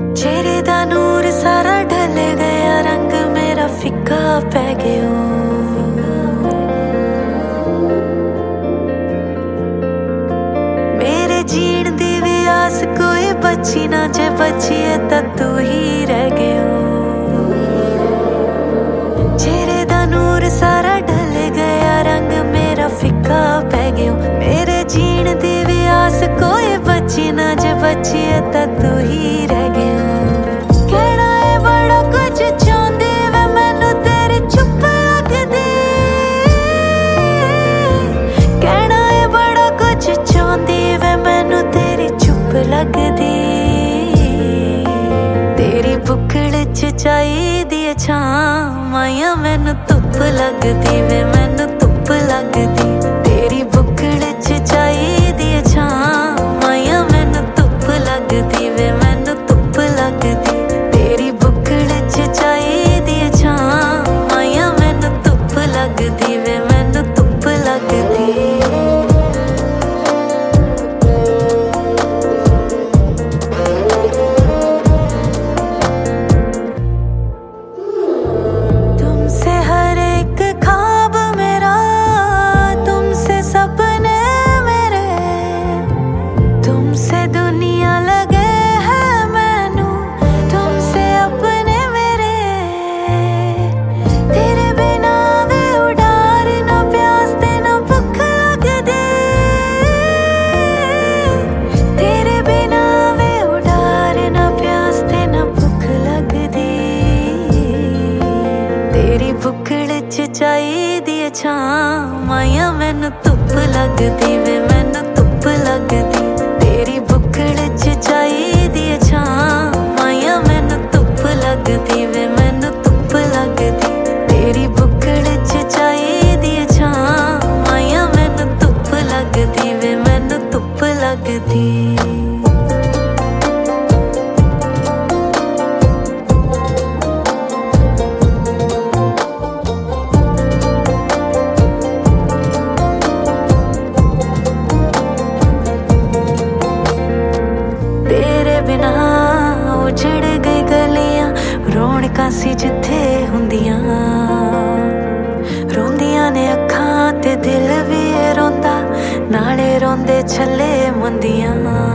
चेहरे दा नूर सारा ढल गया, रंग मेरा फिक्का पै गया। मेरे जीण दी भी आस कोई बची ना, जे बची है तां तू ही रह गया। चेहरे दा नूर सारा ढल गया, रंग मेरा फिक्का पै गया। मेरे जीण दी भी आस कोई बची ना, जे बची है तां तू ही रह गया। कहना है बड़ा कुछ चाहंदी वे मैनू तेरी चुप लगदी, कहना है बड़ा कुछ चाहंदी वे मैनू तेरी चुप लगदी। तेरी बुक्कड़ च चाहिदी है छां, माया मैनू धुप लगदी वे मैनू धुप लगदी। तेरी बुक्कड़ च चाहिदी है छां, माया मैनू धुप लगदी वे मैनू धुप लगदी। तेरी बुक्कड़ च चाहिदी है छां, माया मैनू धुप लगदी वे मैनू धुप लगदी। तेरी बुक्कड़ च चाहिदी है छां, माया मैनू धुप लगदी वे मैनू धुप लगदी। तेरी बुक्कड़ च चाहिदी है छां, माया मैनू धुप लगदी वे मैनू धुप लगदी। तेरी बुक्कड़ च चाहिदी है छां, माया मैनू धुप लगदी वे मैनू धुप लगदी। रौनकां सी जिथे हुंदियां, रोंदियां ने अखां ते दिल भी रोंदा, नाले रोंदे छल्ले मुंदियां।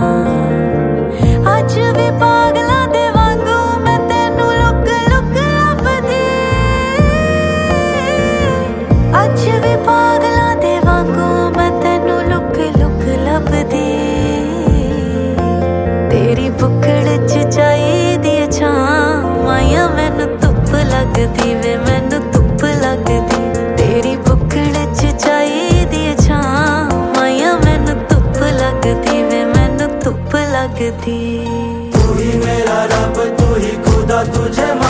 अज भी पागलां दे वांगू मैं तैनू लुक लुक लभदी, अज भी पागलां दे वांगू मैं तैनू लुक लुक लभदी। तेरी बुक्कड़ च चाहिदी है छां, माया मैनू धुप लगदी वे मैनू धुप लगदी। तेरी बुक्कड़ च चाहिदी है छां, माया मैनू धुप लगदी वे मैनू धुप लगदी। तू ही मेरा रब, तू ही खुदा, तुझे